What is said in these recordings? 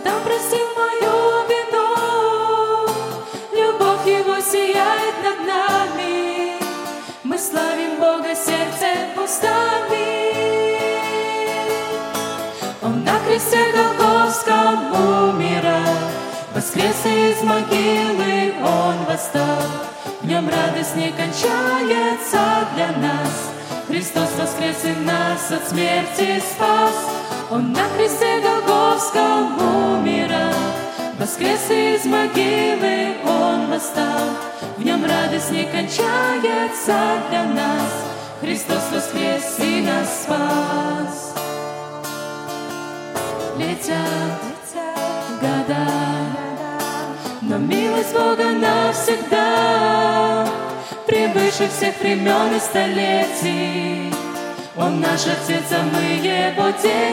там простил мою вину, любовь Его сияет над нами, мы славим Бога сердцем устами. Он на кресте Голгофском умирал, воскрес из могилы Он восстал, в Нем радость не кончается для нас. Христос воскрес и нас от смерти спас. Он на кресте Голгофском умирал, воскрес из могилы Он восстал, в Нем радость не кончается для нас. Христос воскрес и нас спас. Летят года, но милость Бога навсегда превыше всех времен и столетий. Он наш Отец, а мы Его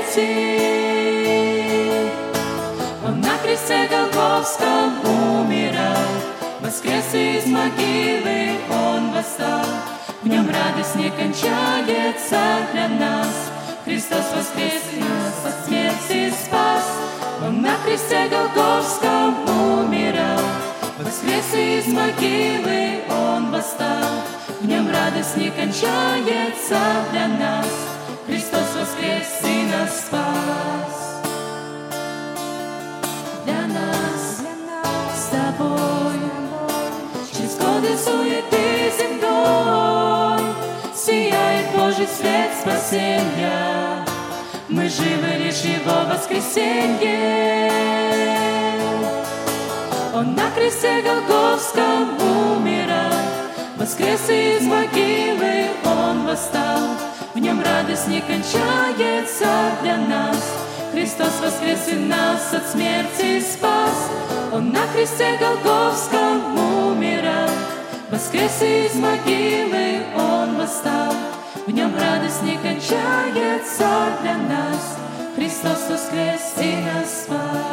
дети. Он на кресте Голгофском умирал, воскрес из могилы Он восстал, в Нем радость не кончается для нас. Христос воскрес и нас от смерти спас. Он на кресте Голгофском умирал, воскрес из могилы Он восстал, в Нем радость не кончается для нас. Христос воскрес и нас спас. Для нас с тобой через годы суеты земной сияет Божий свет спасения. Мы живы лишь Его воскресенье. Он на кресте Голгофском умирал, воскрес из могилы Он восстал, в Нем радость не кончается для нас. Христос воскрес и нас от смерти спас. Он на кресте Голгофском умирал, воскрес из могилы Он восстал, в Нем радость не кончается для нас. Христос воскрес и нас спас.